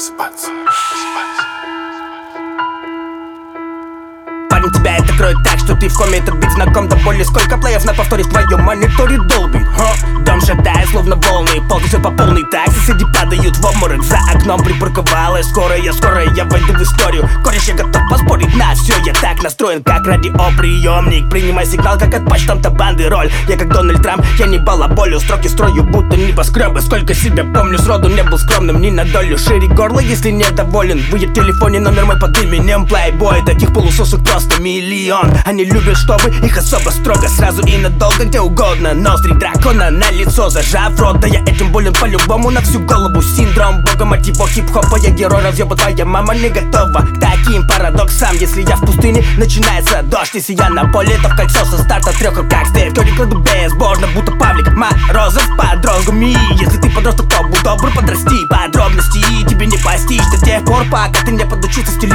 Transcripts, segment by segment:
высыпаться. Парень, тебя это кроет так, что ты в коме. Этот бит знаком до боли. Сколько плеев на повторе в твоем мониторе долбит? Дом шатает, словно волны. Пол течет по полной, так соседи падают в обморок. За окном припарковалась скорая я войду в историю. Кореш, я готов поспорить на все. Я так настроен, как радиоприемник. Принимай сигнал, как от почтамта банды роль. Я как Дональд Трамп, я не балаболю. Строки строю, будто небоскребы. Сколько себя помню, сроду не был скромным ни на долю. Шире горло, если недоволен. В ее телефоне номер мой под именем Playboy. Таких полусосок просто миллион. Они любят, чтобы их особо строго, сразу и надолго, где угодно. Ноздри дракона на лицо, зажав рот. Да я этим болен по-любому на всю голову. Синдром бога, мотива хип-хопа. Я герой разъеба, твоя мама не готова к таким парадоксам. Если я в пустыне, начинается дождь. Если я на поле, то в кольцо со старта трех, как Стейв Кёрри, кладу безбожно, будто Павлик Морозов под дрогами. Если ты подросток, то будь добр, подрасти. Подробности тебе не постичь до тех пор, пока ты не подучился в стили.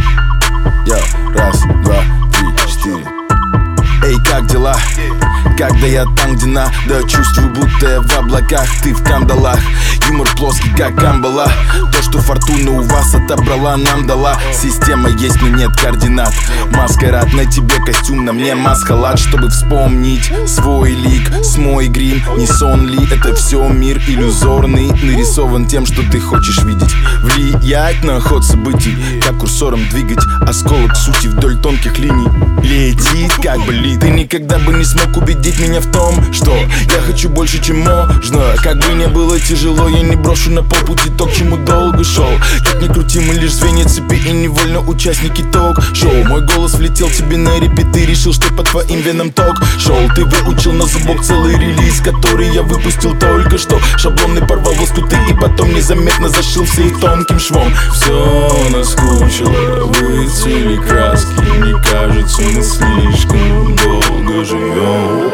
Раз, два, три, четыре. Эй, как дела? Когда я там, где надо, чувствую, будто я в облаках, ты в кандалах. Юмор плоский, как камбала. То, что фортуна у вас отобрала, нам дала. Система есть, но нет координат. Маскарад на тебе, костюм на мне, маск-халат. Чтобы вспомнить свой лик, смой грим. Не сон ли это все мир иллюзорный, нарисован тем, что ты хочешь видеть. Влиять на ход событий, как курсором двигать осколок сути вдоль тонких линий. Летит, как болит. Ты никогда бы не смог убедить меня в том, что я хочу больше, чем можно. Как бы не было тяжело, я не брошу на полпути то, к чему долго шел. Как ни крути, мы лишь звенья цепи и невольно участники ток-шоу. Мой голос влетел тебе на репит, ты решил, что по твоим венам ток-шоу. Ты выучил на зубок целый релиз, который я выпустил только что. Шаблоны порвал лоскуты и потом незаметно зашился их тонким швом. Все наскучило, выцвели краски. Мне кажется, мы слишком долго живем.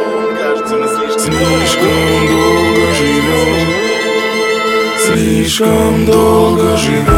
Слишком долго живем. Слишком долго живем.